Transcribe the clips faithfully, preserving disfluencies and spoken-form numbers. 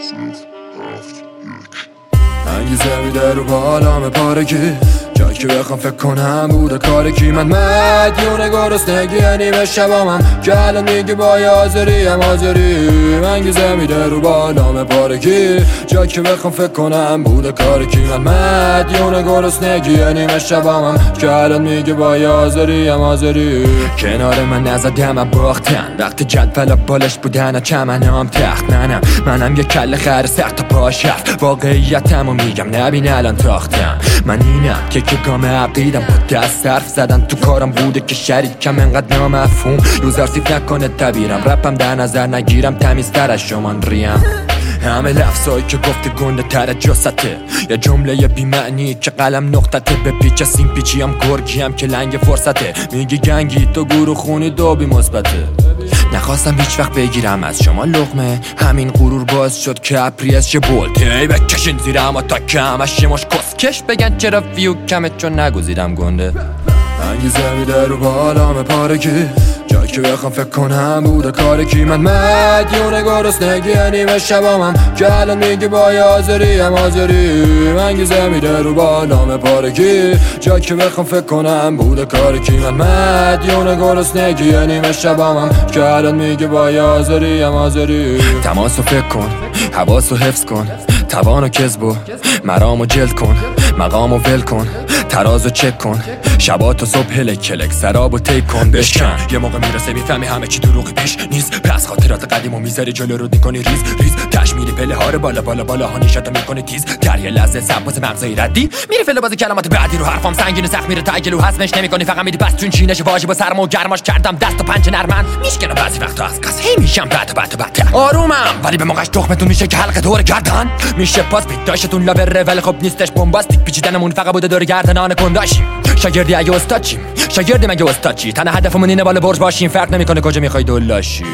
انگیزه میده رو بالام پارگی جایی که بخوام فکر کنم بوده کار کی. من مدیون گرسنگی نیمه شبامم که الان میگی با یازری هم حاضری. انگیزه میده رو بالام پارگی جایی که بخوام فکر کنم بوده کار کی. من مدیون گرسنگی نیمه شبامم که الان میگی با یازری هم حاضری. کنار من نزدم باختن وقتی جدول بالش بودن چمنام تخت. منم منم یه کل خر سخت پاش هفت واقعیتمو میگم نبین الان تاختم. من اینم که که گام عقیدم با دست حرف زدن تو کارم بوده که شریکم انقدر نامفهوم یوزر سیف نکنه تبیرم رپم در نظر نگیرم تمیزتر از شمان ریم. همه لفظایی که گفته گنده تر جسته یه جمله بی معنی که قلم نقطته به پیچ سیم پیچی هم گرگی هم که لنگ فرصته. میگی گنگی تو گروه خونی دو بی مثبته. نخواستم هیچ وقت بگیرم از شما لقمه همین غرور باز شد که اپریس چه بولته بکشین زیر اما تا که همش یه مش کسکش بگن چرا ویو کمه چون نگوزیدم گنده. انگیزه میده رو بالام پارگی جایی که بخوام فکر کنم بوده کار کی. من مدیون گرسنگی نیمه شبامم که الان میگی با یازری هم حاضری. انگیزه میده رو بالام پارگی جایی که بخوام فکر کنم بوده کار کی. من مدیون گرسنگی نیمه شبامم که الان میگی با یازری هم حاضری. تماسو فکر کن حواسو حفظ کن توانو کذبو مرامو جلد کن مقامو ول کن ترازو چک کن شباتو صبح هلک کلک سرابو تیک کن بشکن. یه موقع میرسه میفهمی همه چی دروغی پیش نیست پس خاطرات قدیمو میذاری جلو رو میکنی ریز ریز تش میری پله ها رو بالا بالا بالا ها نیشتو میکنی تیز در یه لحظه سباز مغزایی ردی میری فلو باز کلمات بعدی رو حرفام سنگین سخت میره تاگلو هضمش نمیکنی فقط میری پس چون چینش واژه با سرما و گرماش کردم دست و پنجه نرمن میشکنه بعضی وقتا از قص هی میشم بعد بعد بعد آرومم ولی به موقعش تخمتون میشه که حلقه دور گردن میشه پاس بیتاشتون لابره ولی خب نیستش بمباستیک پیچیدنمون فقط بوده دور گردنان کنداشیم. شاگردی اگه استاد چیم شاگردی مگه استاد چی تنها هدفمون اینه بالا برج باشیم فرق نمیکنه کجا میخوای دلاشی.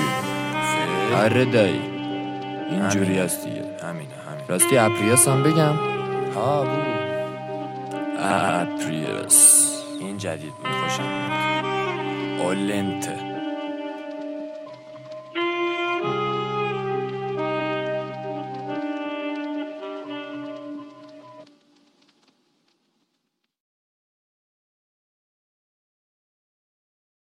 آره دایی اینجوری هست دیگه همینه همین. راستی اپریس هم بگم ها بو اپریس این جدید بود خوشم اولنته